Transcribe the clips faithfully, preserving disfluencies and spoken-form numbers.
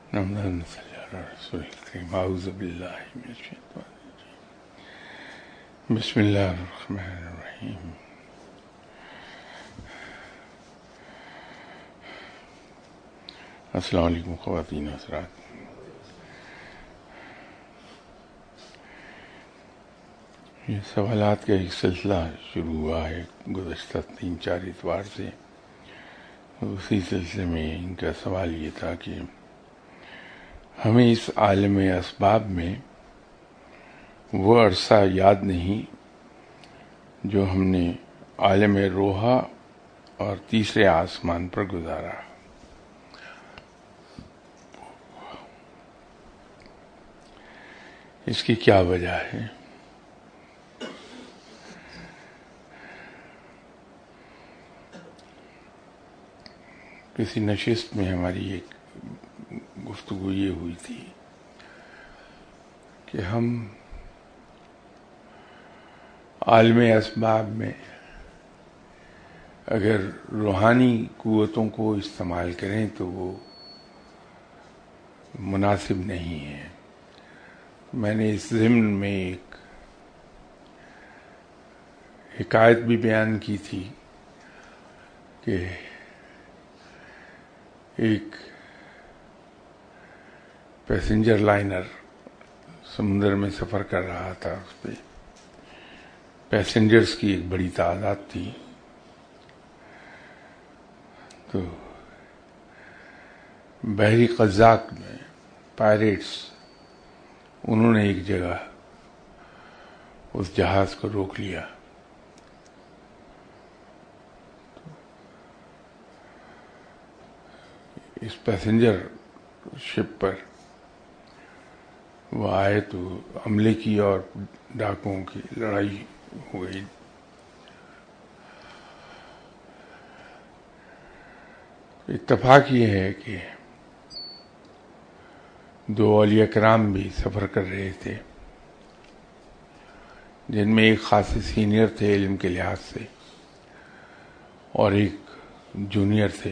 نحمده ونصلي على رسول الكريم. أعوذ بالله من الشيطان الرجيم. بسم الله الرحمن الرحيم. السلام علیکم خواتین و حضرات. یہ سوالات کا ایک سلسلہ شروع ہوا ہے گزشتہ تین چار اتوار سے. اسی سلسلے میں ان کا سوال یہ تھا کہ ہمیں اس عالم اسباب میں وہ عرصہ یاد نہیں جو ہم نے عالم روحا اور تیسرے آسمان پر گزارا. اس کی کیا وجہ ہے؟ کسی نشست میں ہماری ایک گفتگو یہ ہوئی تھی کہ ہم عالم اسباب میں اگر روحانی قوتوں کو استعمال کریں تو وہ مناسب نہیں ہے. میں نے اس ضمن میں ایک حکایت بھی بیان کی تھی کہ ایک پیسنجر لائنر سمندر میں سفر کر رہا تھا. اس پہ پیسنجرز کی ایک بڑی تعداد تھی. تو بحری قزاق میں پائریٹس انہوں نے ایک جگہ اس جہاز کو روک لیا. اس پیسنجر شپ پر وہ آئے تو حملے کی اور ڈاکوؤں کی لڑائی ہو گئی. اتفاق یہ ہے کہ دو اولیاء کرام بھی سفر کر رہے تھے جن میں ایک خاصے سینئر تھے علم کے لحاظ سے اور ایک جونیئر تھے.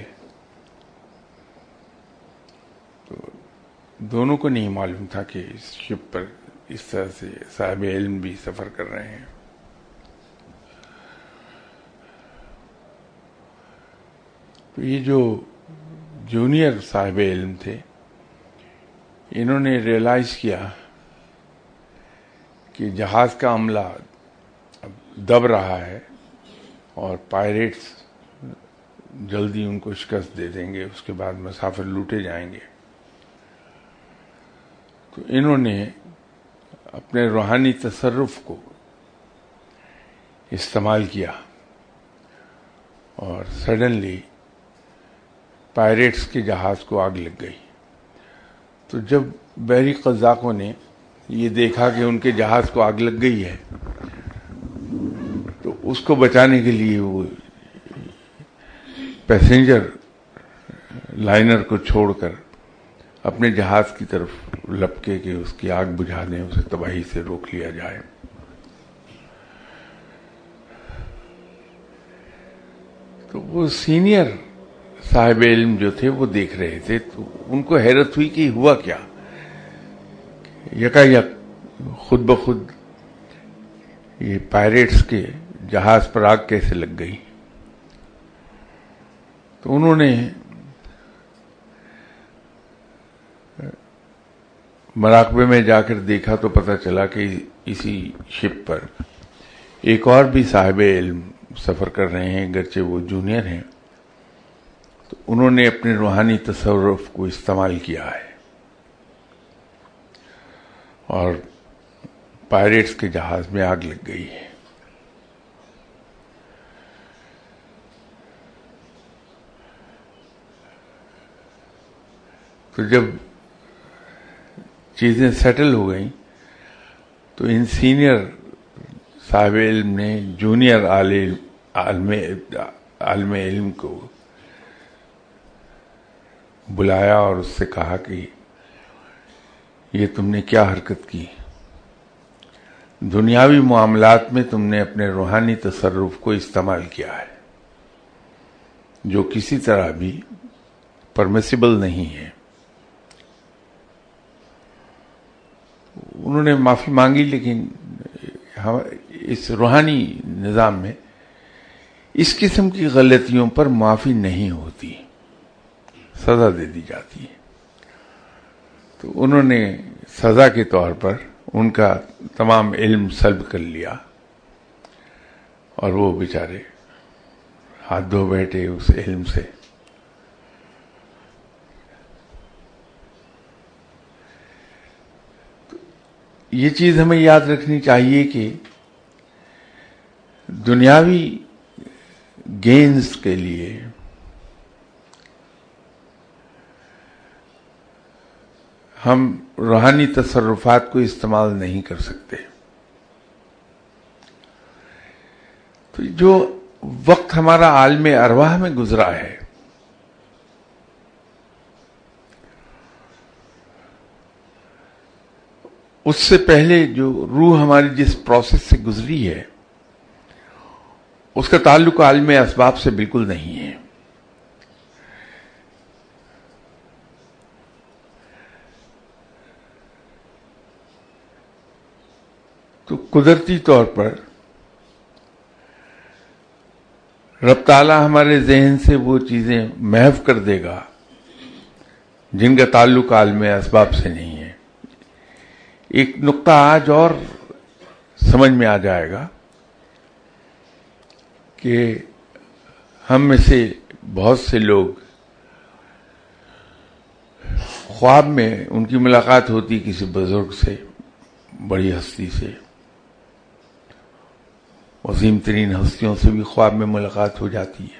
تو دونوں کو نہیں معلوم تھا کہ اس شپ پر اس طرح سے صاحب علم بھی سفر کر رہے ہیں. تو یہ جو جونیئر صاحب علم تھے انہوں نے ریئلائز کیا کہ جہاز کا عملہ اب دب رہا ہے اور پائریٹس جلدی ان کو شکست دے دیں گے. اس کے بعد مسافر لوٹے جائیں گے. تو انہوں نے اپنے روحانی تصرف کو استعمال کیا اور سڈنلی پائریٹس کے جہاز کو آگ لگ گئی. تو جب بحری قزاقوں نے یہ دیکھا کہ ان کے جہاز کو آگ لگ گئی ہے تو اس کو بچانے کے لیے وہ پیسنجر لائنر کو چھوڑ کر اپنے جہاز کی طرف لپکے کہ اس کی آگ بجھا دیں, اسے تباہی سے روک لیا جائے. تو وہ سینئر صاحب علم جو تھے وہ دیکھ رہے تھے. تو ان کو حیرت ہوئی کہ ہوا کیا. یکا یک خود بخود یہ پائریٹس کے جہاز پر آگ کیسے لگ گئی. تو انہوں نے مراقبے میں جا کر دیکھا تو پتہ چلا کہ اسی شپ پر ایک اور بھی صاحب علم سفر کر رہے ہیں گرچہ وہ جونیئر ہیں. تو انہوں نے اپنے روحانی تصرف کو استعمال کیا ہے اور پائریٹس کے جہاز میں آگ لگ گئی ہے. تو جب چیزیں سیٹل ہو گئیں تو ان سینئر صاحب علم نے جونیئر عالم عالم علم کو بلایا اور اس سے کہا کہ یہ تم نے کیا حرکت کی. دنیاوی معاملات میں تم نے اپنے روحانی تصرف کو استعمال کیا ہے جو کسی طرح بھی پرمیسیبل نہیں ہے. انہوں نے معافی مانگی، لیکن اس روحانی نظام میں اس قسم کی غلطیوں پر معافی نہیں ہوتی، سزا دے دی جاتی ہے. تو انہوں نے سزا کے طور پر ان کا تمام علم سلب کر لیا اور وہ بیچارے ہاتھ دھو بیٹھے اس علم سے. یہ چیز ہمیں یاد رکھنی چاہیے کہ دنیاوی گینز کے لیے ہم روحانی تصرفات کو استعمال نہیں کر سکتے. تو جو وقت ہمارا عالم ارواح میں گزرا ہے، اس سے پہلے جو روح ہماری جس پروسیس سے گزری ہے اس کا تعلق عالم اسباب سے بالکل نہیں ہے. تو قدرتی طور پر رب تعالیٰ ہمارے ذہن سے وہ چیزیں محو کر دے گا جن کا تعلق عالم اسباب سے نہیں ہے. ایک نقطہ آج اور سمجھ میں آ جائے گا کہ ہم میں سے بہت سے لوگ خواب میں ان کی ملاقات ہوتی کسی بزرگ سے، بڑی ہستی سے، عظیم ترین ہستیوں سے بھی خواب میں ملاقات ہو جاتی ہے،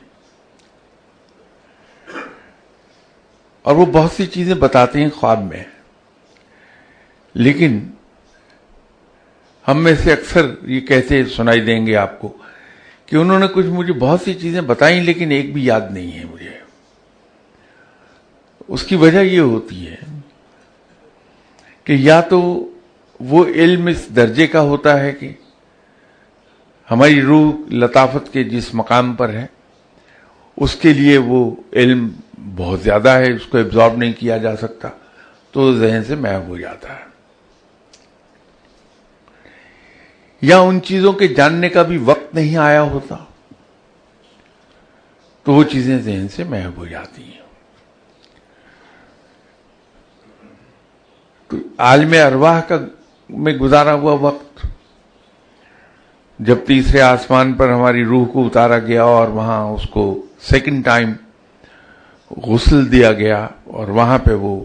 اور وہ بہت سی چیزیں بتاتے ہیں خواب میں. لیکن ہم میں سے اکثر یہ کہتے سنائی دیں گے آپ کو کہ انہوں نے کچھ مجھے بہت سی چیزیں بتائیں لیکن ایک بھی یاد نہیں ہے مجھے. اس کی وجہ یہ ہوتی ہے کہ یا تو وہ علم اس درجے کا ہوتا ہے کہ ہماری روح لطافت کے جس مقام پر ہے اس کے لیے وہ علم بہت زیادہ ہے، اس کو ایبزارب نہیں کیا جا سکتا، تو ذہن سے محو ہو جاتا ہے. یا ان چیزوں کے جاننے کا بھی وقت نہیں آیا ہوتا تو وہ چیزیں ذہن سے محو ہو جاتی ہیں. تو عالم ارواح کا میں گزارا ہوا وقت جب تیسرے آسمان پر ہماری روح کو اتارا گیا اور وہاں اس کو سیکنڈ ٹائم غسل دیا گیا اور وہاں پہ وہ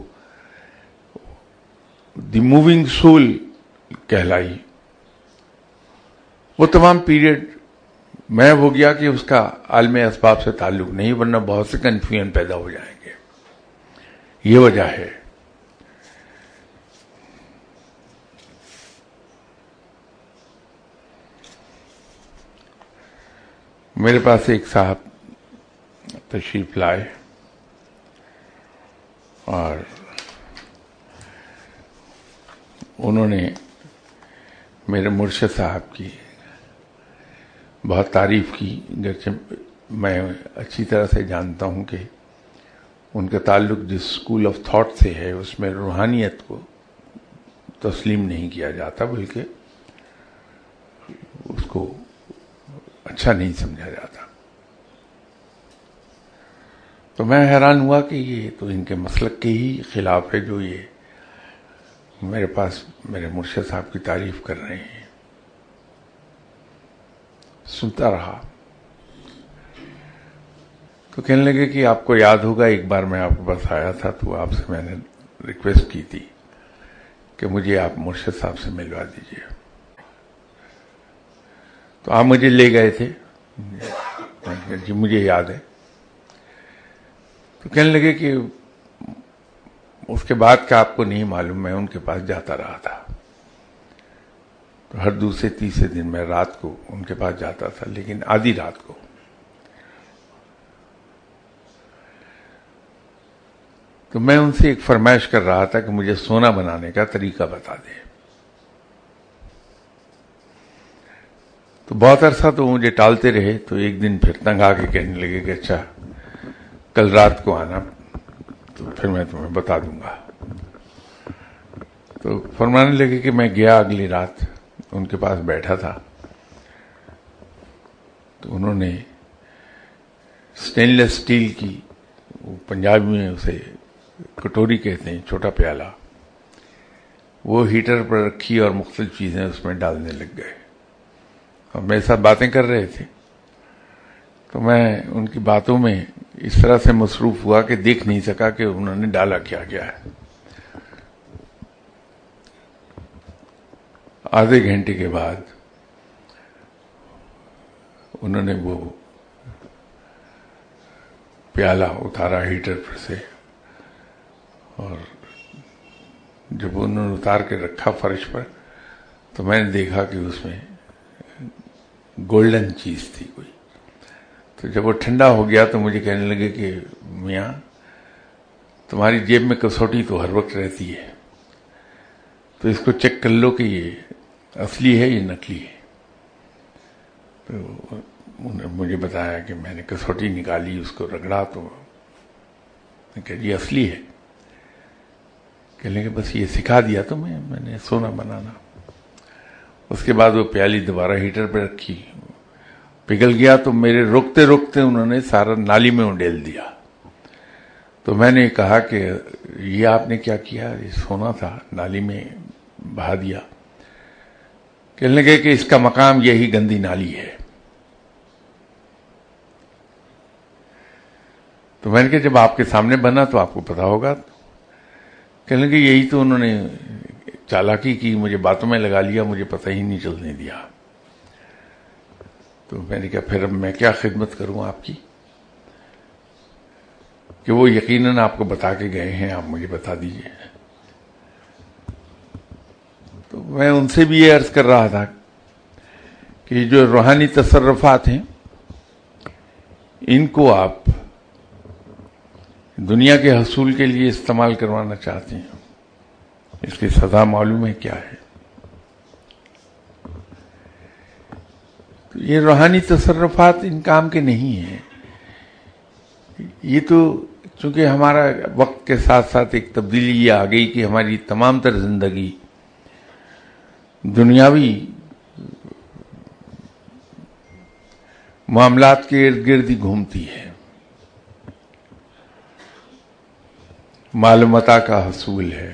دی موونگ سول کہلائی، وہ تمام پیریڈ میں ہو گیا کہ اس کا عالم اسباب سے تعلق نہیں، ورنہ بہت سے کنفیوژن پیدا ہو جائیں گے. یہ وجہ ہے. میرے پاس ایک صاحب تشریف لائے اور انہوں نے میرے مرشد صاحب کی بہت تعریف کی، گرچہ میں اچھی طرح سے جانتا ہوں کہ ان کا تعلق جس اسکول آف تھاٹ سے ہے اس میں روحانیت کو تسلیم نہیں کیا جاتا، بلکہ اس کو اچھا نہیں سمجھا جاتا. تو میں حیران ہوا کہ یہ تو ان کے مسلک کے ہی خلاف ہے جو یہ میرے پاس میرے مرشد صاحب کی تعریف کر رہے ہیں. سنتا رہا تو کہنے لگے کہ آپ کو یاد ہوگا ایک بار میں آپ کے پاس آیا تھا تو آپ سے میں نے ریکویسٹ کی تھی کہ مجھے آپ مرشد صاحب سے ملوا دیجیے. تو آپ مجھے لے گئے تھے، جی مجھے یاد ہے. تو کہنے لگے کہ اس کے بعد کا آپ کو نہیں معلوم، میں ان کے پاس جاتا رہا تھا. تو ہر دوسرے تیسرے دن میں رات کو ان کے پاس جاتا تھا، لیکن آدھی رات کو. تو میں ان سے ایک فرمائش کر رہا تھا کہ مجھے سونا بنانے کا طریقہ بتا دیں. تو بہت عرصہ تو مجھے ٹالتے رہے. تو ایک دن پھر تنگ آ کے کہنے لگے کہ اچھا کل رات کو آنا تو پھر میں تمہیں بتا دوں گا. تو فرمانے لگے کہ میں گیا اگلی رات ان کے پاس بیٹھا تھا، تو انہوں نے اسٹین لیس اسٹیل کی، وہ پنجابی میں اسے کٹوری کہتے ہیں، چھوٹا پیالہ، وہ ہیٹر پر رکھی اور مختلف چیزیں اس میں ڈالنے لگ گئے اور میرے ساتھ باتیں کر رہے تھے. تو میں ان کی باتوں میں اس طرح سے مصروف ہوا کہ دیکھ نہیں سکا کہ انہوں نے ڈالا کیا کیا ہے. آدھے گھنٹے کے بعد انہوں نے وہ پیالہ اتارا ہیٹر پر سے، اور جب انہوں نے اتار کے رکھا فرش پر تو میں نے دیکھا کہ اس میں گولڈن چیز تھی کوئی. تو جب وہ ٹھنڈا ہو گیا تو مجھے کہنے لگے کہ میاں تمہاری جیب میں کسوٹی تو ہر وقت رہتی ہے، تو اس کو چیک کر لو کہ یہ اصلی ہے یا نکلی ہے. تو انہوں نے مجھے بتایا کہ میں نے کسوٹی نکالی، اس کو رگڑا تو میں کہا یہ اصلی ہے. کہنے کہ بس یہ سکھا دیا تو میں میں نے سونا بنانا. اس کے بعد وہ پیالی دوبارہ ہیٹر پہ رکھی، پگھل گیا تو میرے روکتے روکتے انہوں نے سارا نالی میں اڈیل دیا. تو میں نے کہا کہ یہ آپ نے کیا کیا؟ یہ سونا تھا، نالی میں بہا دیا. کہنے لگے کہ اس کا مقام یہی گندی نالی ہے. تو میں نے کہا جب آپ کے سامنے بنا تو آپ کو پتا ہوگا. کہنے لگے یہی تو انہوں نے چالاکی کی، مجھے باتوں میں لگا لیا، مجھے پتہ ہی نہیں چلنے دیا. تو میں نے کہا پھر اب میں کیا خدمت کروں آپ کی، کہ وہ یقیناً آپ کو بتا کے گئے ہیں، آپ مجھے بتا دیجئے. تو میں ان سے بھی یہ عرض کر رہا تھا کہ جو روحانی تصرفات ہیں ان کو آپ دنیا کے حصول کے لیے استعمال کروانا چاہتے ہیں، اس کی سزا معلوم ہے کیا ہے. تو یہ روحانی تصرفات ان کام کے نہیں ہیں. یہ تو چونکہ ہمارا وقت کے ساتھ ساتھ ایک تبدیلی یہ آ گئی کہ ہماری تمام تر زندگی دنیاوی معاملات کے ارد گرد ہی گھومتی ہے. مال متاع کا حصول ہے،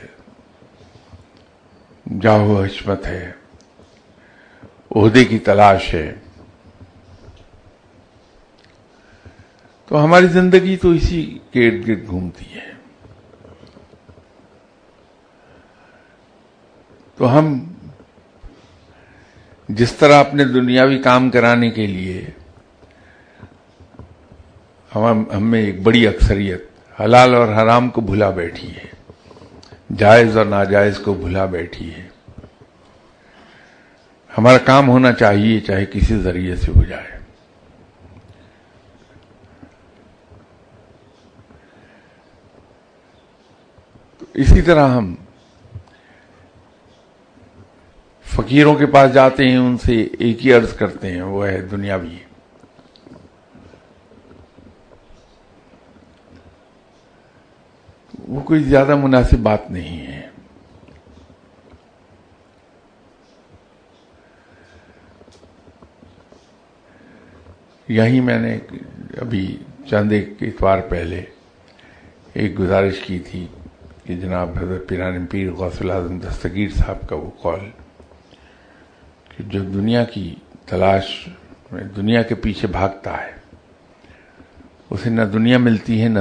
جاہ و حشمت ہے، عہدے کی تلاش ہے. تو ہماری زندگی تو اسی کے ارد گرد گھومتی ہے. تو ہم جس طرح اپنے دنیاوی کام کرانے کے لیے ہم ہم میں ایک بڑی اکثریت حلال اور حرام کو بھلا بیٹھی ہے، جائز اور ناجائز کو بھلا بیٹھی ہے. ہمارا کام ہونا چاہیے چاہے کسی ذریعے سے ہو جائے. تو اسی طرح ہم فقیروں کے پاس جاتے ہیں، ان سے ایک ہی عرض کرتے ہیں، وہ ہے دنیاوی. وہ کوئی زیادہ مناسب بات نہیں ہے. یہی میں نے ابھی چند ایک اتوار پہلے ایک گزارش کی تھی کہ جناب حضرت پیران پیر غوث العظم دستگیر صاحب کا وہ قول کہ جو دنیا کی تلاش میں دنیا کے پیچھے بھاگتا ہے اسے نہ دنیا ملتی ہے نہ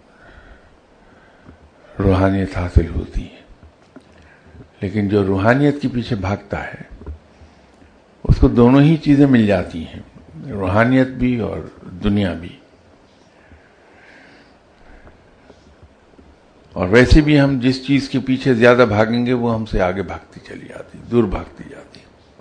روحانیت حاصل ہوتی ہے. لیکن جو روحانیت کے پیچھے بھاگتا ہے اس کو دونوں ہی چیزیں مل جاتی ہیں، روحانیت بھی اور دنیا بھی. اور ویسے بھی ہم جس چیز کے پیچھے زیادہ بھاگیں گے وہ ہم سے آگے بھاگتی چلی جاتی، دور بھاگتی جاتی.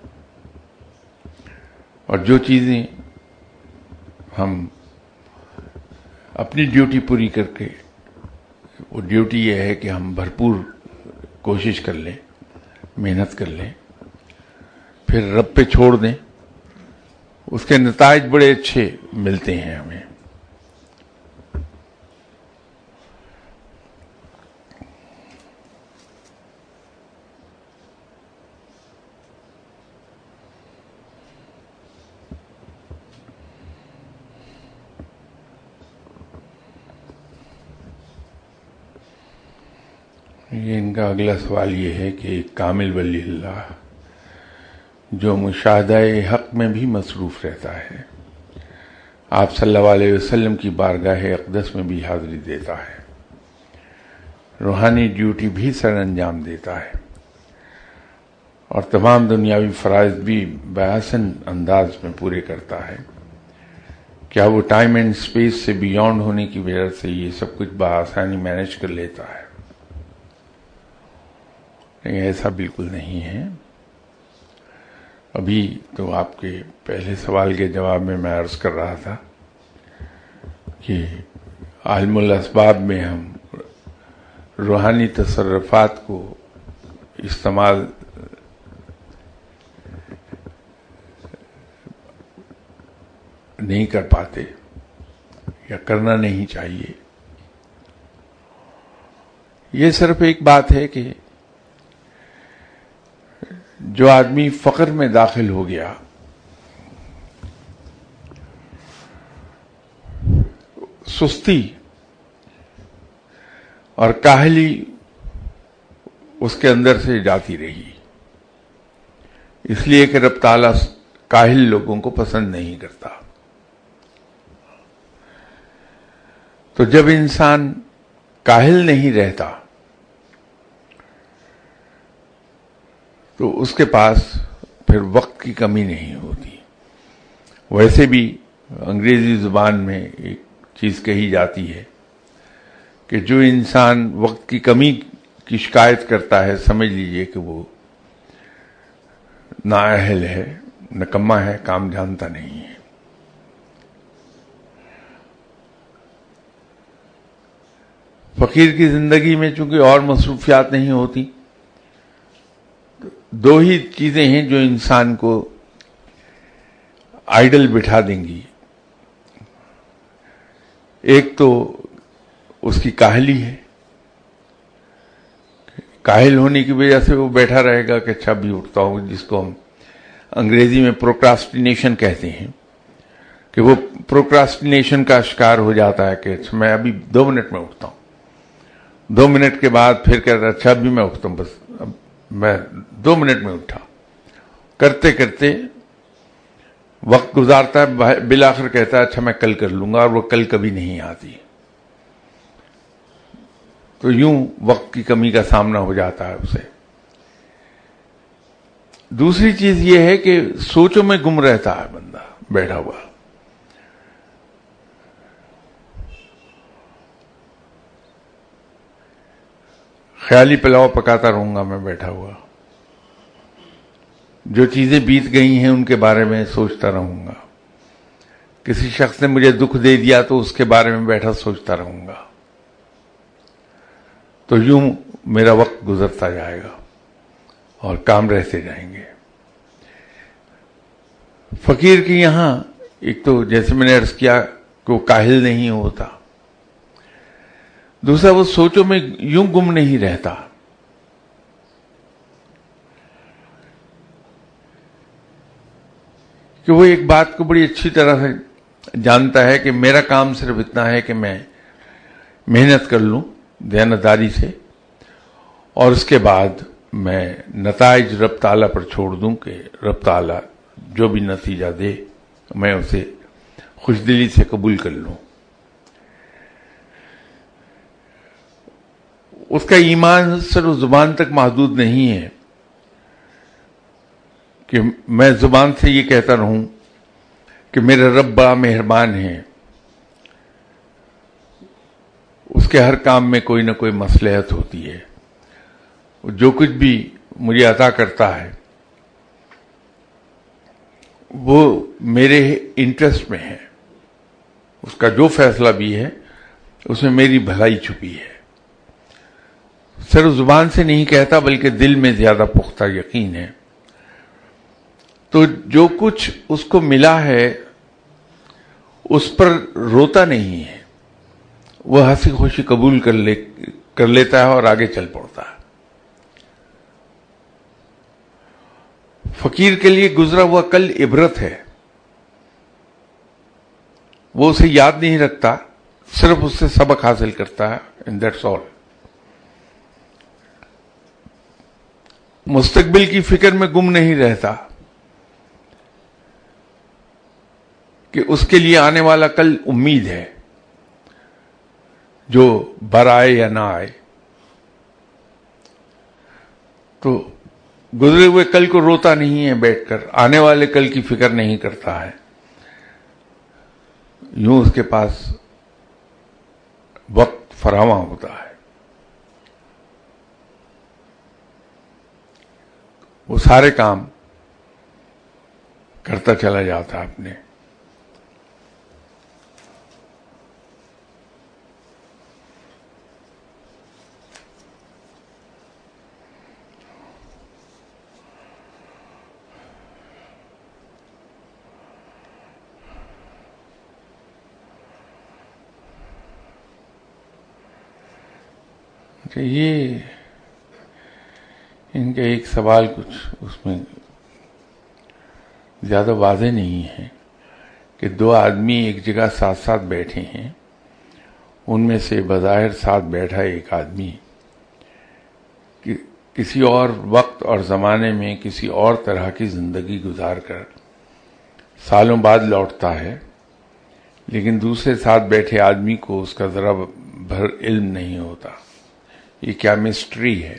اور جو چیزیں ہم اپنی ڈیوٹی پوری کر کے، وہ ڈیوٹی یہ ہے کہ ہم بھرپور کوشش کر لیں، محنت کر لیں، پھر رب پہ چھوڑ دیں، اس کے نتائج بڑے اچھے ملتے ہیں ہمیں. یہ ان کا اگلا سوال یہ ہے کہ ایک کامل ولی اللہ جو مشاہدہ حق میں بھی مصروف رہتا ہے، آپ صلی اللہ علیہ وسلم کی بارگاہ اقدس میں بھی حاضری دیتا ہے، روحانی ڈیوٹی بھی سر انجام دیتا ہے اور تمام دنیاوی فرائض بھی بحسن انداز میں پورے کرتا ہے، کیا وہ ٹائم اینڈ اسپیس سے بیونڈ ہونے کی وجہ سے یہ سب کچھ بآسانی مینج کر لیتا ہے؟ نہیں، ایسا بالکل نہیں ہے۔ ابھی تو آپ کے پہلے سوال کے جواب میں میں عرض کر رہا تھا کہ عالم الاسباب میں ہم روحانی تصرفات کو استعمال نہیں کر پاتے یا کرنا نہیں چاہیے۔ یہ صرف ایک بات ہے کہ جو آدمی فقر میں داخل ہو گیا، سستی اور کاہلی اس کے اندر سے جاتی رہی، اس لیے کہ رب تعالیٰ کاہل لوگوں کو پسند نہیں کرتا۔ تو جب انسان کاہل نہیں رہتا تو اس کے پاس پھر وقت کی کمی نہیں ہوتی۔ ویسے بھی انگریزی زبان میں ایک چیز کہی جاتی ہے کہ جو انسان وقت کی کمی کی شکایت کرتا ہے، سمجھ لیجئے کہ وہ نااہل ہے، نکما ہے، کام جانتا نہیں ہے۔ فقیر کی زندگی میں چونکہ اور مصروفیات نہیں ہوتی، دو ہی چیزیں ہیں جو انسان کو آئیڈل بٹھا دیں گی۔ ایک تو اس کی کاہلی ہے، کاہل ہونے کی وجہ سے وہ بیٹھا رہے گا کہ اچھا بھی اٹھتا ہوں، جس کو ہم انگریزی میں پروکراسٹینیشن کہتے ہیں، کہ وہ پروکراسٹینیشن کا شکار ہو جاتا ہے کہ اچھا میں ابھی دو منٹ میں اٹھتا ہوں، دو منٹ کے بعد پھر کہتا ہے اچھا بھی میں اٹھتا ہوں، بس اب میں دو منٹ میں اٹھا، کرتے کرتے وقت گزارتا ہے، بالآخر کہتا ہے اچھا میں کل کر لوں گا، اور وہ کل کبھی نہیں آتی۔ تو یوں وقت کی کمی کا سامنا ہو جاتا ہے اسے۔ دوسری چیز یہ ہے کہ سوچوں میں گم رہتا ہے بندہ بیٹھا ہوا۔ خیالی پلاؤ پکاتا رہوں گا میں بیٹھا ہوا، جو چیزیں بیت گئی ہیں ان کے بارے میں سوچتا رہوں گا، کسی شخص نے مجھے دکھ دے دیا تو اس کے بارے میں بیٹھا سوچتا رہوں گا۔ تو یوں میرا وقت گزرتا جائے گا اور کام رہتے جائیں گے۔ فقیر کی یہاں ایک تو جیسے میں نے عرض کیا کہ وہ کاہل نہیں ہوتا، دوسرا وہ سوچوں میں یوں گم نہیں رہتا، کہ وہ ایک بات کو بڑی اچھی طرح سے جانتا ہے کہ میرا کام صرف اتنا ہے کہ میں محنت کر لوں دیانتداری سے، اور اس کے بعد میں نتائج رب تعالیٰ پر چھوڑ دوں کہ رب تعالیٰ جو بھی نتیجہ دے میں اسے خوش دلی سے قبول کر لوں۔ اس کا ایمان صرف زبان تک محدود نہیں ہے کہ میں زبان سے یہ کہتا رہوں کہ میرا رب بڑا مہربان ہے، اس کے ہر کام میں کوئی نہ کوئی مصلحت ہوتی ہے، جو کچھ بھی مجھے عطا کرتا ہے وہ میرے انٹرسٹ میں ہے، اس کا جو فیصلہ بھی ہے اس میں میری بھلائی چھپی ہے۔ صرف زبان سے نہیں کہتا بلکہ دل میں زیادہ پختہ یقین ہے۔ تو جو کچھ اس کو ملا ہے اس پر روتا نہیں ہے، وہ ہنسی خوشی قبول کر لے کر لیتا ہے اور آگے چل پڑتا ہے۔ فقیر کے لیے گزرا ہوا کل عبرت ہے، وہ اسے یاد نہیں رکھتا، صرف اس سے سبق حاصل کرتا ہے، اینڈ دیٹس آل۔ मुस्तकबिल की फिक्र में गुम नहीं रहता कि उसके लिए आने वाला कल उम्मीद है, जो बर आए या ना आए। तो गुजरे हुए कल को रोता नहीं है बैठकर, आने वाले कल की फिक्र नहीं करता है। यूं उसके पास वक्त फरावा होता है, वो सारे काम करता चला जाता है अपने। ये इनका एक सवाल कुछ उसमें ज्यादा वाज़ेह नहीं है कि दो आदमी एक जगह साथ साथ बैठे हैं, उनमें से बज़ाहिर साथ बैठा एक आदमी कि किसी और वक्त और ज़माने में किसी और तरह की ज़िंदगी गुजार कर सालों बाद लौटता है, लेकिन दूसरे साथ बैठे आदमी को उसका ज़रा भर इल्म नहीं होता। ये क्या मिस्ट्री है?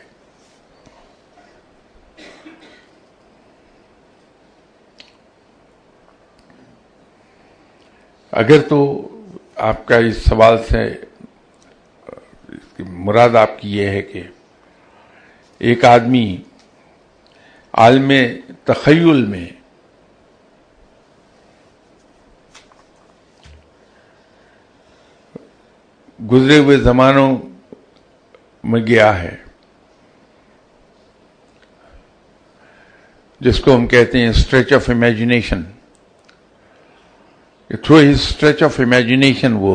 अगर तो आपका इस सवाल से मुराद आपकी ये है कि एक आदमी आलमे तखय्युल में गुजरे हुए जमानों में गया है, जिसको हम कहते हैं stretch of imagination, through his stretch of imagination वो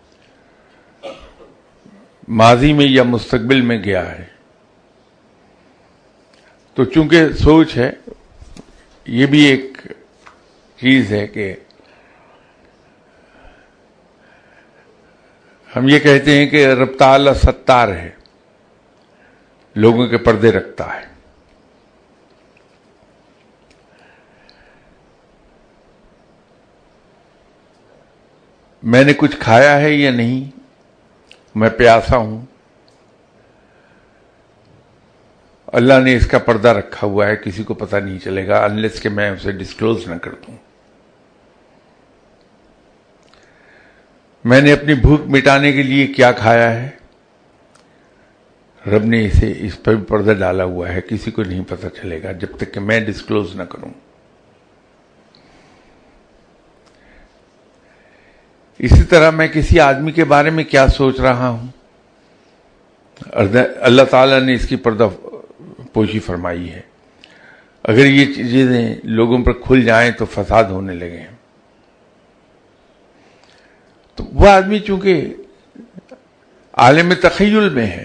माजी में या मुस्तकबिल में गया है। तो चूंकि सोच है, ये भी एक चीज है कि हम ये कहते हैं कि रब ताला सत्तार है, लोगों के पर्दे रखता है। मैंने कुछ खाया है या नहीं, मैं प्यासा हूं, अल्लाह ने इसका पर्दा रखा हुआ है, किसी को पता नहीं चलेगा अनलेस कि मैं उसे डिस्क्लोज न कर दूं। मैंने अपनी भूख मिटाने के लिए क्या खाया है, रब ने इसे इस पर भी पर्दा डाला हुआ है, किसी को नहीं पता चलेगा जब तक कि मैं डिस्क्लोज न करूं। इसी तरह मैं किसी आदमी के बारे में क्या सोच रहा हूं, अल्लाह ताला ने इसकी पर्दा पोशी फरमाई है। अगर ये चीजें लोगों पर खुल जाएं तो फसाद होने लगे। तो वह आदमी चूंकि आलम तखय्युल में है,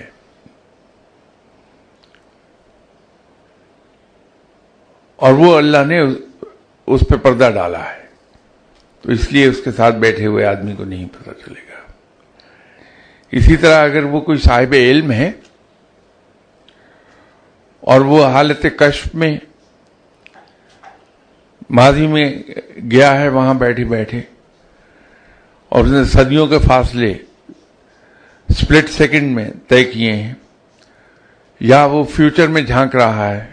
और वो अल्लाह ने उस पर पर्दा डाला है, तो इसलिए उसके साथ बैठे हुए आदमी को नहीं पता चलेगा। इसी तरह अगर वो कोई साहिब इल्म है और वो हालत कश्फ में माजी में गया है, वहां बैठे बैठे, और उसने सदियों के फासले स्प्लिट सेकंड में तय किए हैं, या वो फ्यूचर में झांक रहा है,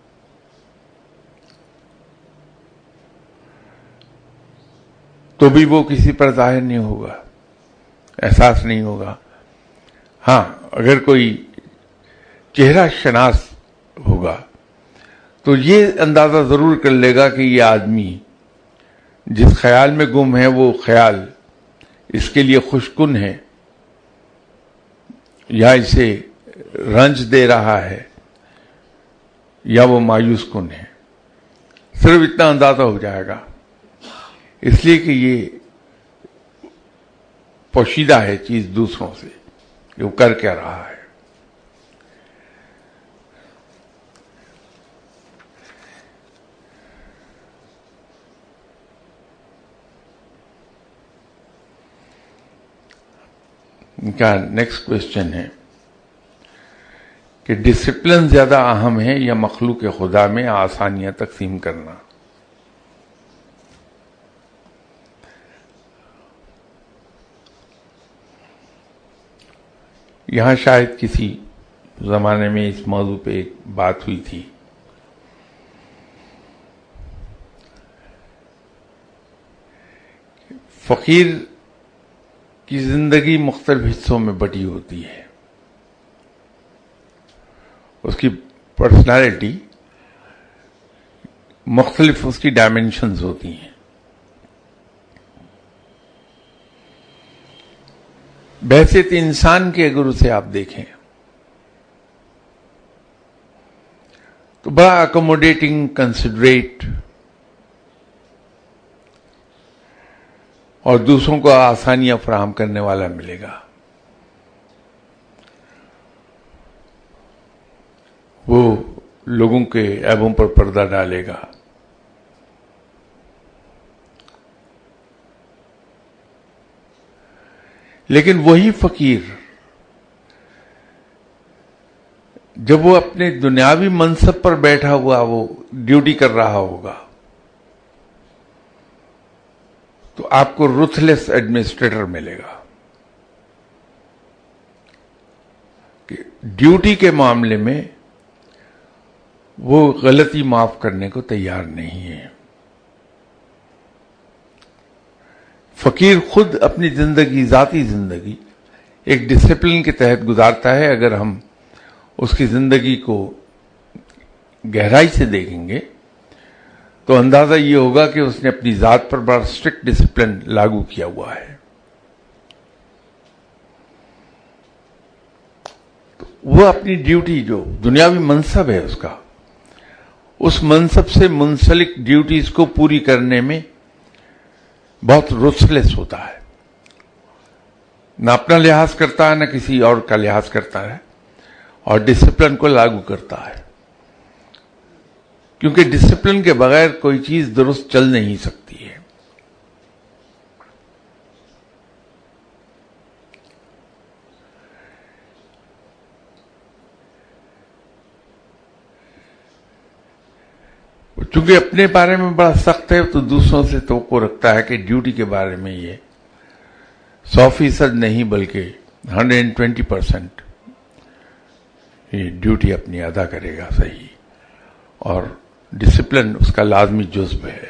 तो भी वो किसी पर जाहिर नहीं होगा, एहसास नहीं होगा। हाँ, अगर कोई चेहरा शनास होगा तो ये अंदाजा जरूर कर लेगा कि ये आदमी जिस ख्याल में गुम है वो ख्याल इसके लिए खुशकुन है या इसे रंज दे रहा है या वो मायूस कुन है। सिर्फ इतना अंदाजा हो जाएगा, इसलिए कि ये पोशीदा है चीज दूसरों से कि वो कर क्या रहा है। इनका नेक्स्ट क्वेश्चन है کہ ڈسپلن زیادہ اہم ہے یا مخلوق خدا میں آسانیاں تقسیم کرنا. یہاں شاید کسی زمانے میں اس موضوع پہ ایک بات ہوئی تھی. فقیر کی زندگی مختلف حصوں میں بٹی ہوتی ہے. اس کی پرسنالٹی مختلف، اس کی ڈائمینشنز ہوتی ہیں. بحیثیت انسان کے اگر اسے آپ دیکھیں تو بڑا اکوموڈیٹنگ، کنسیڈریٹ اور دوسروں کو آسانیاں فراہم کرنے والا ملے گا. وہ لوگوں کے عیبوں پر پردہ ڈالے گا. لیکن وہی فقیر جب وہ اپنے دنیاوی منصب پر بیٹھا ہوا وہ ڈیوٹی کر رہا ہوگا تو آپ کو رuthless ایڈمنسٹریٹر ملے گا کہ ڈیوٹی کے معاملے میں وہ غلطی معاف کرنے کو تیار نہیں ہے. فقیر خود اپنی زندگی، ذاتی زندگی ایک ڈسپلن کے تحت گزارتا ہے. اگر ہم اس کی زندگی کو گہرائی سے دیکھیں گے تو اندازہ یہ ہوگا کہ اس نے اپنی ذات پر بڑا اسٹرکٹ ڈسپلن لاگو کیا ہوا ہے. تو وہ اپنی ڈیوٹی، جو دنیاوی منصب ہے اس کا، اس منصب سے منسلک ڈیوٹیز کو پوری کرنے میں بہت رuthless ہوتا ہے. نہ اپنا لحاظ کرتا ہے، نہ کسی اور کا لحاظ کرتا ہے، اور ڈسپلن کو لاگو کرتا ہے. کیونکہ ڈسپلن کے بغیر کوئی چیز درست چل نہیں سکتی ہے. چونکہ اپنے بارے میں بڑا سخت ہے تو دوسروں سے توقع رکھتا ہے کہ ڈیوٹی کے بارے میں یہ سو فیصد نہیں بلکہ ہنڈریڈ اینڈ ٹوینٹی پرسینٹ یہ ڈیوٹی اپنی ادا کرے گا صحیح، اور ڈسپلن اس کا لازمی جزو ہے.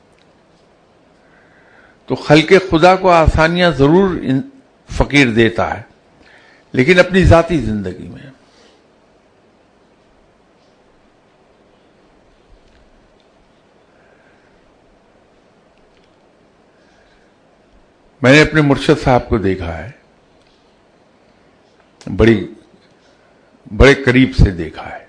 تو خلق خدا کو آسانیاں ضرور فقیر دیتا ہے، لیکن اپنی ذاتی زندگی میں. میں نے اپنے مرشد صاحب کو دیکھا ہے، بڑی بڑے قریب سے دیکھا ہے.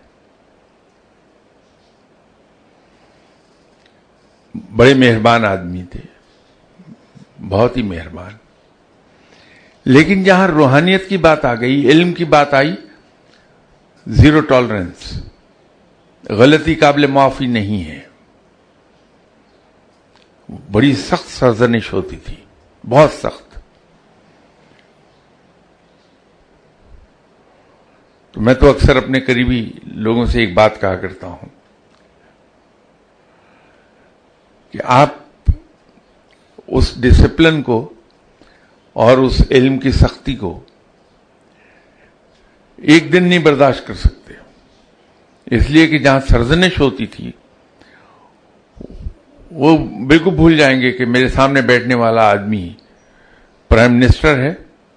بڑے مہربان آدمی تھے، بہت ہی مہربان. لیکن جہاں روحانیت کی بات آ گئی، علم کی بات آئی، زیرو ٹالرنس، غلطی قابل معافی نہیں ہے. بڑی سخت سرزنش ہوتی تھی، بہت سخت. تو میں تو اکثر اپنے قریبی لوگوں سے ایک بات کہا کرتا ہوں کہ آپ اس ڈسپلن کو اور اس علم کی سختی کو ایک دن نہیں برداشت کر سکتے، اس لیے کہ جہاں سرزنش ہوتی تھی وہ بالکل بھول جائیں گے کہ میرے سامنے بیٹھنے والا آدمی پرائم منسٹر ہے،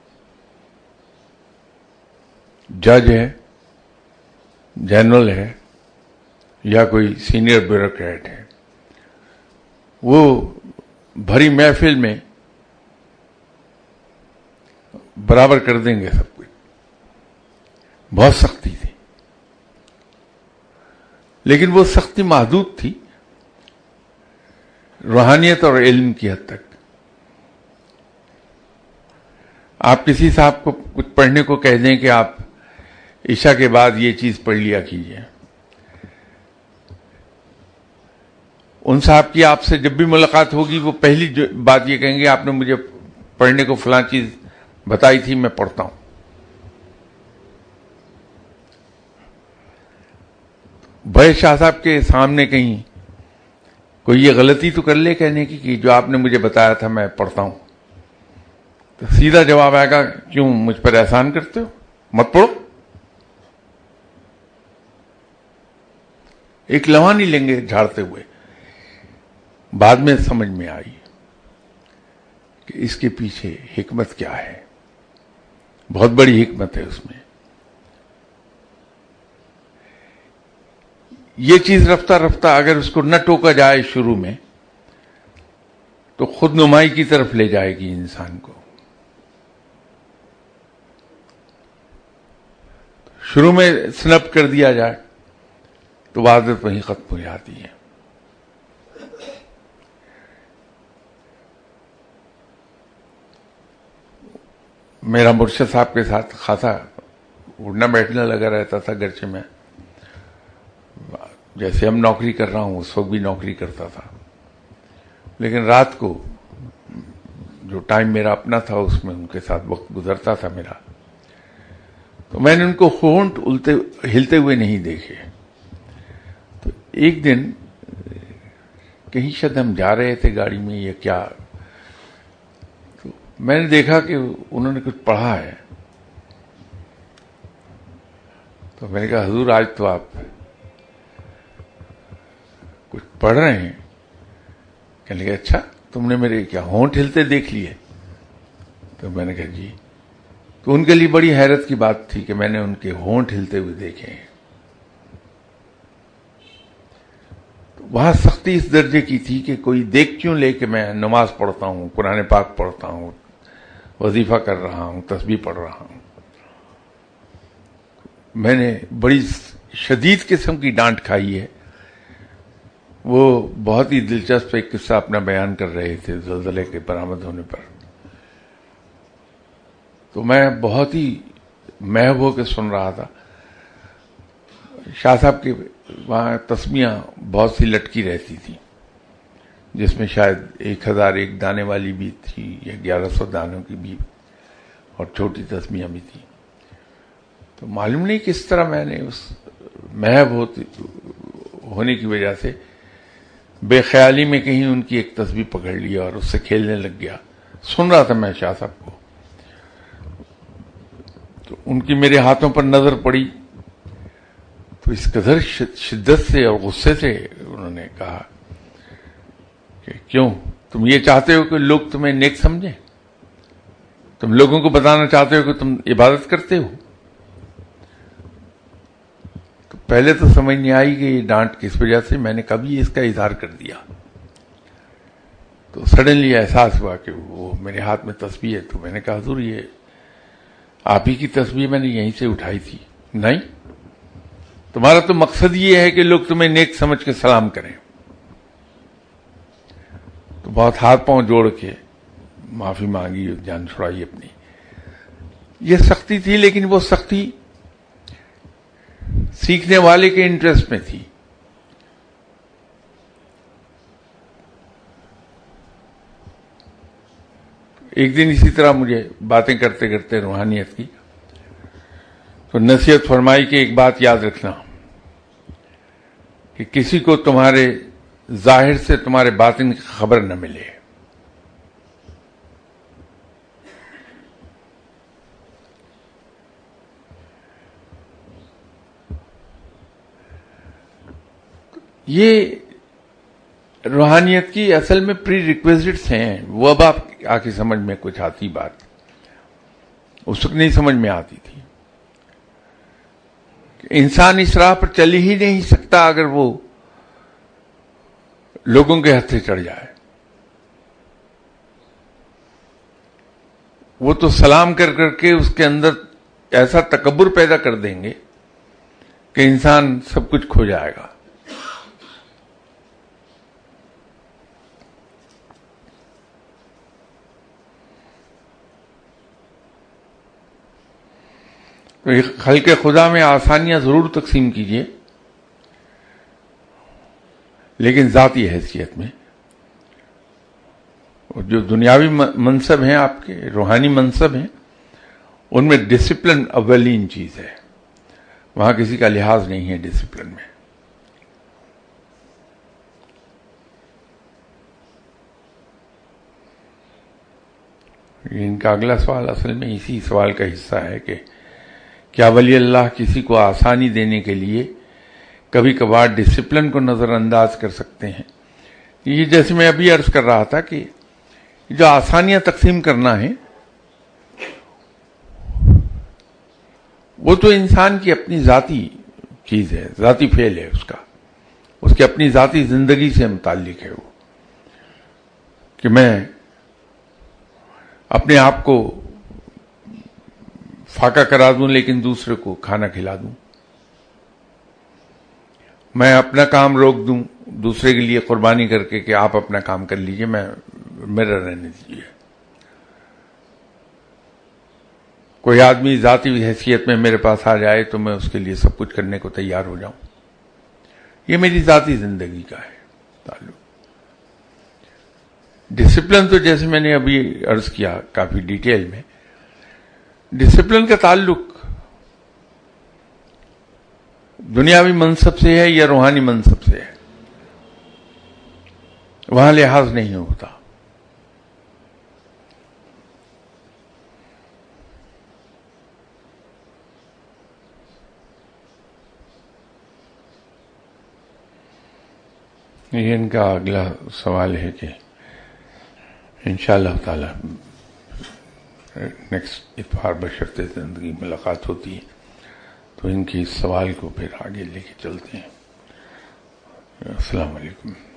جج ہے، جنرل ہے، یا کوئی سینئر بیوروکریٹ ہے. وہ بھری محفل میں برابر کر دیں گے سب کچھ. بہت سختی تھی، لیکن وہ سختی محدود تھی روحانیت اور علم کی حد تک. آپ کسی صاحب کو کچھ پڑھنے کو کہہ دیں کہ آپ عشاء کے بعد یہ چیز پڑھ لیا کیجیے، ان صاحب کی آپ سے جب بھی ملاقات ہوگی وہ پہلی بات یہ کہیں گے آپ نے مجھے پڑھنے کو فلاں چیز بتائی تھی، میں پڑھتا ہوں. بھائی شاہ صاحب کے سامنے کہیں کوئی یہ غلطی تو کر لے کہنے کی کہ جو آپ نے مجھے بتایا تھا میں پڑھتا ہوں، تو سیدھا جواب آئے گا کیوں مجھ پر احسان کرتے ہو، مت پڑھو. ایک لمحہ نہیں لیں گے جھاڑتے ہوئے. بعد میں سمجھ میں آئی کہ اس کے پیچھے حکمت کیا ہے، بہت بڑی حکمت ہے اس میں. یہ چیز رفتہ رفتہ اگر اس کو نہ ٹوکا جائے شروع میں تو خود نمائی کی طرف لے جائے گی انسان کو. شروع میں سنپ کر دیا جائے تو عادت وہیں ختم ہو جاتی ہے. میرا مرشد صاحب کے ساتھ خاصا اٹھنا بیٹھنا لگا رہتا تھا گرچہ میں جیسے ہم نوکری کر رہا ہوں اس وقت بھی نوکری کرتا تھا، لیکن رات کو جو ٹائم میرا اپنا تھا اس میں ان کے ساتھ وقت گزرتا تھا میرا. تو میں نے ان کو ہونٹ ہلتے ہوئے نہیں دیکھے. تو ایک دن کہیں شاید ہم جا رہے تھے گاڑی میں یا کیا، تو میں نے دیکھا کہ انہوں نے کچھ پڑھا ہے. تو میں نے کہا حضور آج تو آپ کچھ پڑھ رہے ہیں. کہنے لگے اچھا تم نے میرے کیا ہونٹ ہلتے دیکھ لیے؟ تو میں نے کہا جی. تو ان کے لیے بڑی حیرت کی بات تھی کہ میں نے ان کے ہونٹ ہلتے ہوئے دیکھے ہیں. تو وہاں سختی اس درجے کی تھی کہ کوئی دیکھ کیوں لے کہ میں نماز پڑھتا ہوں، قرآن پاک پڑھتا ہوں، وظیفہ کر رہا ہوں، تسبیح پڑھ رہا ہوں. میں نے بڑی شدید قسم کی ڈانٹ کھائی ہے. وہ بہت ہی دلچسپ ایک قصہ اپنا بیان کر رہے تھے زلزلے کے برآمد ہونے پر. تو میں بہت ہی محو ہو کے سن رہا تھا. شاہ صاحب کے وہاں تسمیاں بہت سی لٹکی رہتی تھی جس میں شاید ایک ہزار ایک دانے والی بھی تھی یا گیارہ سو دانوں کی بھی، اور چھوٹی تسمیاں بھی تھیں. تو معلوم نہیں کس طرح میں نے اس محو ہونے کی وجہ سے بے خیالی میں کہیں ان کی ایک تسبیح پکڑ لی اور اس سے کھیلنے لگ گیا. سن رہا تھا میں شاہ صاحب کو. تو ان کی میرے ہاتھوں پر نظر پڑی تو اس قدر شدت سے اور غصے سے انہوں نے کہا کہ کیوں تم یہ چاہتے ہو کہ لوگ تمہیں نیک سمجھیں؟ تم لوگوں کو بتانا چاہتے ہو کہ تم عبادت کرتے ہو؟ تو پہلے تو سمجھ نہیں آئی کہ یہ ڈانٹ کس وجہ سے. میں نے کبھی اس کا اظہار کر دیا. تو سڈنلی احساس ہوا کہ وہ میرے ہاتھ میں تسبیح ہے. تو میں نے کہا حضور یہ آپ ہی کی تسبیح میں نے یہیں سے اٹھائی تھی. نہیں، تمہارا تو مقصد یہ ہے کہ لوگ تمہیں نیک سمجھ کے سلام کریں. تو بہت ہاتھ پاؤں جوڑ کے معافی مانگی، جان چھڑائی اپنی. یہ سختی تھی لیکن وہ سختی سیکھنے والے کے انٹرسٹ میں تھی. ایک دن اسی طرح مجھے باتیں کرتے کرتے روحانیت کی تو نصیحت فرمائی کہ ایک بات یاد رکھنا کہ کسی کو تمہارے ظاہر سے تمہارے باطن کی خبر نہ ملے. یہ روحانیت کی اصل میں پری ریکویزٹس ہیں. وہ اب آپ آ کے سمجھ میں کچھ آتی بات، اس وقت نہیں سمجھ میں آتی تھی. انسان اس راہ پر چل ہی نہیں سکتا اگر وہ لوگوں کے ہتھے چڑھ جائے. وہ تو سلام کر کر کے اس کے اندر ایسا تکبر پیدا کر دیں گے کہ انسان سب کچھ کھو جائے گا. تو خلق خدا میں آسانیاں ضرور تقسیم کیجیے لیکن ذاتی حیثیت میں. اور جو دنیاوی منصب ہیں آپ کے، روحانی منصب ہیں، ان میں ڈسپلن اولین چیز ہے. وہاں کسی کا لحاظ نہیں ہے ڈسپلن میں. ان کا اگلا سوال اصل میں اسی سوال کا حصہ ہے کہ کیا ولی اللہ کسی کو آسانی دینے کے لیے کبھی کبھار ڈسپلن کو نظر انداز کر سکتے ہیں؟ یہ جیسے میں ابھی عرض کر رہا تھا کہ جو آسانیاں تقسیم کرنا ہے وہ تو انسان کی اپنی ذاتی چیز ہے، ذاتی فعل ہے، اس کا اس کی اپنی ذاتی زندگی سے متعلق ہے وہ کہ میں اپنے آپ کو فاقہ کرا دوں لیکن دوسرے کو کھانا کھلا دوں، میں اپنا کام روک دوں دوسرے کے لیے قربانی کر کے کہ آپ اپنا کام کر لیجئے، میں میرا رہنے دیجیے۔ کوئی آدمی ذاتی حیثیت میں میرے پاس آ جائے تو میں اس کے لیے سب کچھ کرنے کو تیار ہو جاؤں، یہ میری ذاتی زندگی کا ہے تعلق۔ ڈسپلن تو جیسے میں نے ابھی عرض کیا کافی ڈیٹیل میں، ڈسپلن کا تعلق دنیاوی منصب سے ہے یا روحانی منصب سے ہے، وہاں لحاظ نہیں ہوتا۔ یہ ان کا اگلا سوال ہے کہ انشاءاللہ تعالی نیکسٹ اتوار بشرط زندگی ملاقات ہوتی ہے تو ان کے اس سوال کو پھر آگے لے کے چلتے ہیں۔ السلام علیکم۔